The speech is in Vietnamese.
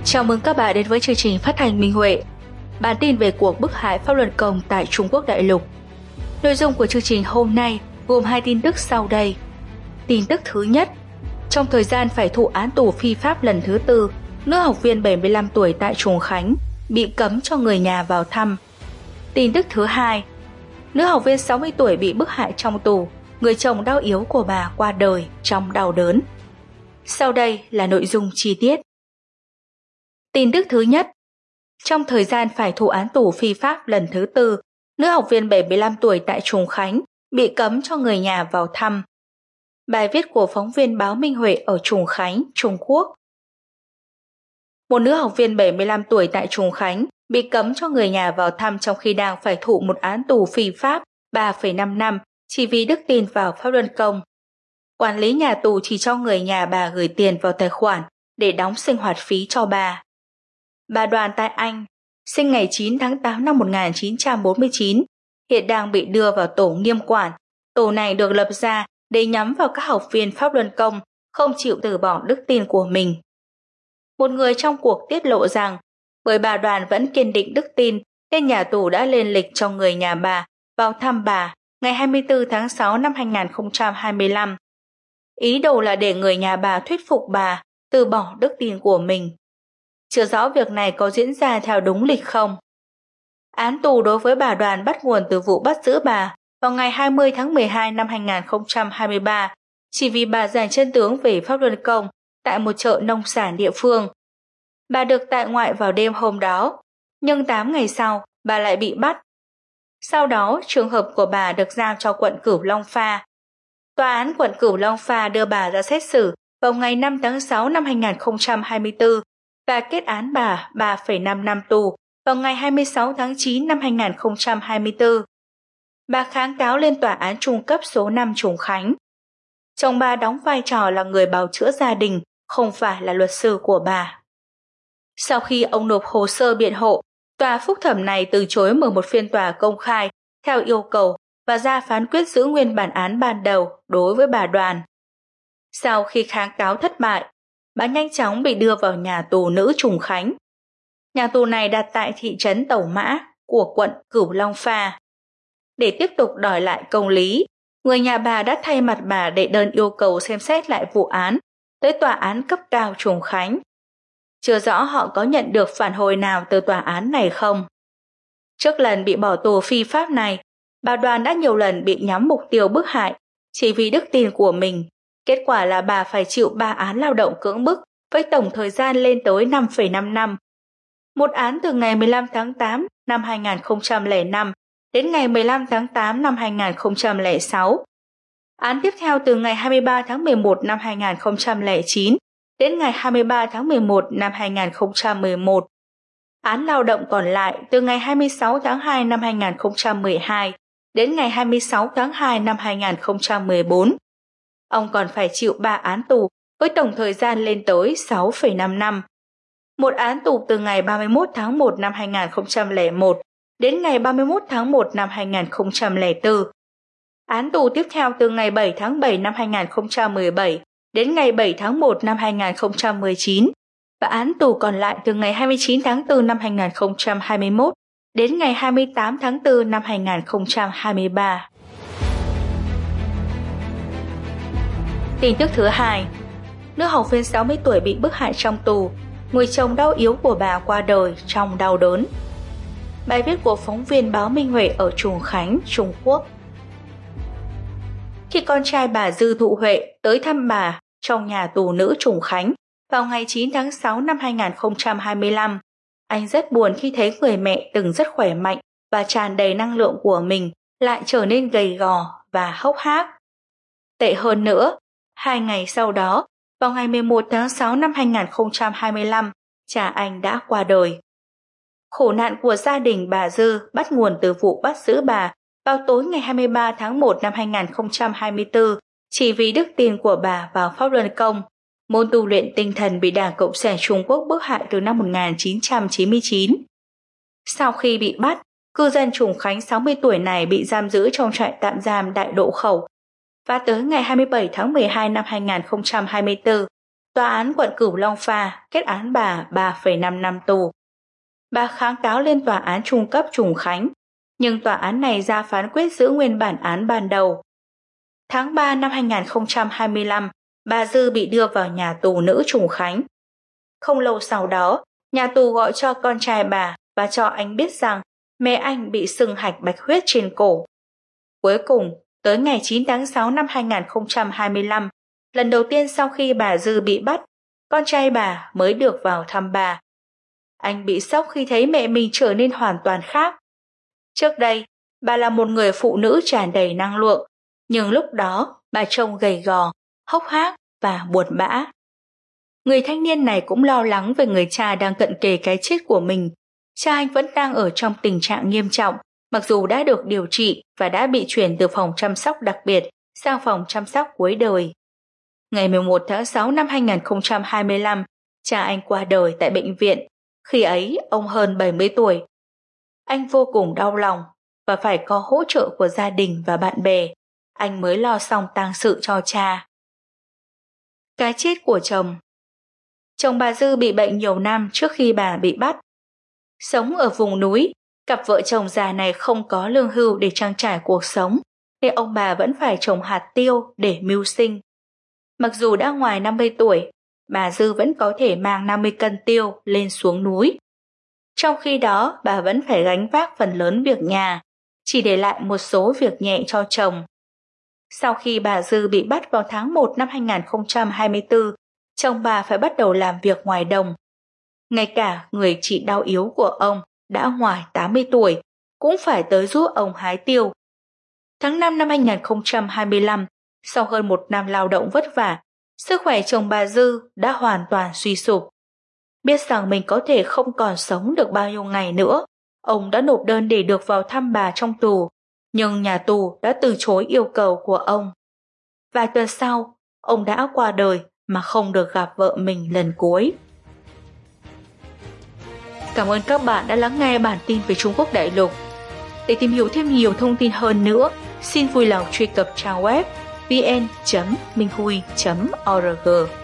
Chào mừng các bạn đến với chương trình phát thanh Minh Huệ. Bản tin về cuộc bức hại Pháp Luân Công tại Trung Quốc đại lục. Nội dung của chương trình hôm nay gồm 2 tin tức sau đây. Tin tức thứ nhất, trong thời gian phải thụ án tù phi pháp lần thứ 4, nữ học viên 75 tuổi tại Trùng Khánh bị cấm cho người nhà vào thăm. Tin tức thứ hai, nữ học viên 60 tuổi bị bức hại trong tù, người chồng đau yếu của bà qua đời trong đau đớn. Sau đây là nội dung chi tiết. Tin tức thứ nhất, trong thời gian phải thụ án tù phi pháp lần thứ 4, nữ học viên 75 tuổi tại Trùng Khánh bị cấm cho người nhà vào thăm. Bài viết của phóng viên báo Minh Huệ ở Trùng Khánh, Trung Quốc. Một nữ học viên 75 tuổi tại Trùng Khánh bị cấm cho người nhà vào thăm trong khi đang phải thụ một án tù phi pháp 3,5 năm chỉ vì đức tin vào Pháp Luân Công. Quản lý nhà tù chỉ cho người nhà bà gửi tiền vào tài khoản để đóng sinh hoạt phí cho bà. Bà Đoàn tại Anh, sinh ngày 9 tháng 8 năm 1949, hiện đang bị đưa vào tổ nghiêm quản. Tổ này được lập ra để nhắm vào các học viên Pháp Luân Công không chịu từ bỏ đức tin của mình. Một người trong cuộc tiết lộ rằng, bởi bà Đoàn vẫn kiên định đức tin nên nhà tù đã lên lịch cho người nhà bà vào thăm bà ngày 24 tháng 6 năm 2025. Ý đồ là để người nhà bà thuyết phục bà từ bỏ đức tin của mình. Chưa rõ việc này có diễn ra theo đúng lịch không. Án tù đối với bà Đoàn bắt nguồn từ vụ bắt giữ bà vào ngày 20 tháng 12 năm 2023 chỉ vì bà giành chân tướng về Pháp Luân Công tại một chợ nông sản địa phương. Bà được tại ngoại vào đêm hôm đó, nhưng 8 ngày sau bà lại bị bắt. Sau đó trường hợp của bà được giao cho quận Cửu Long Pha. Tòa án quận Cửu Long Pha đưa bà ra xét xử vào ngày 5 tháng 6 năm 2024 và kết án bà 3,5 năm tù vào ngày 26 tháng 9 năm 2024. Bà kháng cáo lên tòa án trung cấp số 5 Trùng Khánh. Chồng bà đóng vai trò là người bào chữa gia đình, không phải là luật sư của bà. Sau khi ông nộp hồ sơ biện hộ, tòa phúc thẩm này từ chối mở một phiên tòa công khai theo yêu cầu và ra phán quyết giữ nguyên bản án ban đầu đối với bà Đoàn. Sau khi kháng cáo thất bại, bà nhanh chóng bị đưa vào nhà tù nữ Trùng Khánh. Nhà tù này đặt tại thị trấn Tẩu Mã của quận Cửu Long Pha. Để tiếp tục đòi lại công lý, người nhà bà đã thay mặt bà đệ đơn yêu cầu xem xét lại vụ án tới tòa án cấp cao Trùng Khánh. Chưa rõ họ có nhận được phản hồi nào từ tòa án này không. Trước lần bị bỏ tù phi pháp này, bà Đoàn đã nhiều lần bị nhắm mục tiêu bức hại chỉ vì đức tin của mình. Kết quả là bà phải chịu 3 án lao động cưỡng bức với tổng thời gian lên tới 5,5 năm. Một án từ ngày 15 tháng 8 năm 2005 đến ngày 15 tháng 8 năm 2006. Án tiếp theo từ ngày 23 tháng 11 năm 2009 đến ngày 23 tháng 11 năm 2011. Án lao động còn lại từ ngày 26 tháng 2 năm 2012 đến ngày 26 tháng 2 năm 2014. Ông còn phải chịu 3 án tù với tổng thời gian lên tới 6,5 năm. Một án tù từ ngày 31 tháng 1 năm 2001 đến ngày 31 tháng 1 năm 2004. Án tù tiếp theo từ ngày 7 tháng 7 năm 2017 đến ngày 7 tháng 1 năm 2019 và án tù còn lại từ ngày 29 tháng 4 năm 2021 đến ngày 28 tháng 4 năm 2023. Tin tức thứ hai, nữ học viên 60 tuổi bị bức hại trong tù, người chồng đau yếu của bà qua đời trong đau đớn. Bài viết của phóng viên báo Minh Huệ ở Trùng Khánh, Trung Quốc. Khi con trai bà Dư Thụ Huệ tới thăm bà trong nhà tù nữ Trùng Khánh vào ngày 9 tháng 6 năm 2025, anh rất buồn khi thấy người mẹ từng rất khỏe mạnh và tràn đầy năng lượng của mình lại trở nên gầy gò và hốc hác. Tệ hơn nữa, 2 ngày sau đó, vào ngày 11 tháng 6 năm 2025, cha anh đã qua đời. Khổ nạn của gia đình bà Dư bắt nguồn từ vụ bắt giữ bà vào tối ngày 23 tháng 1 năm 2024 chỉ vì đức tin của bà vào Pháp Luân Công, môn tu luyện tinh thần bị Đảng Cộng sản Trung Quốc bức hại từ năm 1999. Sau khi bị bắt, cư dân Trùng Khánh 60 tuổi này bị giam giữ trong trại tạm giam Đại Độ Khẩu và tới ngày 27 tháng 12 năm 2024, Tòa án quận Cửu Long Pha kết án bà 3,5 năm tù. Bà kháng cáo lên tòa án trung cấp Trùng Khánh, nhưng tòa án này ra phán quyết giữ nguyên bản án ban đầu. Tháng 3 năm 2025, bà Dư bị đưa vào nhà tù nữ Trùng Khánh. Không lâu sau đó, nhà tù gọi cho con trai bà và cho anh biết rằng mẹ anh bị sưng hạch bạch huyết trên cổ. Cuối cùng, tới ngày 9 tháng 6 năm 2025, lần đầu tiên sau khi bà Dư bị bắt, con trai bà mới được vào thăm bà. Anh bị sốc khi thấy mẹ mình trở nên hoàn toàn khác. Trước đây, bà là một người phụ nữ tràn đầy năng lượng, nhưng lúc đó bà trông gầy gò, hốc hác và buồn bã. Người thanh niên này cũng lo lắng về người cha đang cận kề cái chết của mình. Cha anh vẫn đang ở trong tình trạng nghiêm trọng, mặc dù đã được điều trị và đã bị chuyển từ phòng chăm sóc đặc biệt sang phòng chăm sóc cuối đời. Ngày 11 tháng 6 năm 2025, cha anh qua đời tại bệnh viện. Khi ấy, ông hơn 70 tuổi. Anh vô cùng đau lòng và phải có hỗ trợ của gia đình và bạn bè. Anh mới lo xong tang sự cho cha. Cái chết của chồng. Chồng bà Dư bị bệnh nhiều năm trước khi bà bị bắt. Sống ở vùng núi, cặp vợ chồng già này không có lương hưu để trang trải cuộc sống, nên ông bà vẫn phải trồng hạt tiêu để mưu sinh. Mặc dù đã ngoài 50 tuổi, bà Dư vẫn có thể mang 50 cân tiêu lên xuống núi. Trong khi đó, bà vẫn phải gánh vác phần lớn việc nhà, chỉ để lại một số việc nhẹ cho chồng. Sau khi bà Dư bị bắt vào tháng 1 năm 2024, chồng bà phải bắt đầu làm việc ngoài đồng. Ngay cả người chị đau yếu của ông đã ngoài 80 tuổi cũng phải tới giúp ông hái tiêu. Tháng 5 năm 2025, sau hơn một năm lao động vất vả, sức khỏe chồng bà Dư đã hoàn toàn suy sụp. Biết rằng mình có thể không còn sống được bao nhiêu ngày nữa, ông đã nộp đơn để được vào thăm bà trong tù, nhưng nhà tù đã từ chối yêu cầu của ông. Vài tuần sau, ông đã qua đời mà không được gặp vợ mình lần cuối. Cảm ơn các bạn đã lắng nghe bản tin về Trung Quốc đại lục. Để tìm hiểu thêm nhiều thông tin hơn nữa, xin vui lòng truy cập trang web vn.minhui.org.